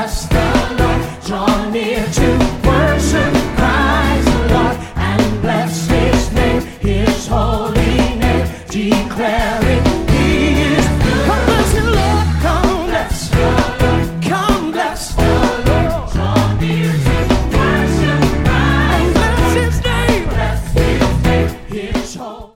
trust the Lord. Draw near to worship Christ the Lord and bless His name, His holy name. Declare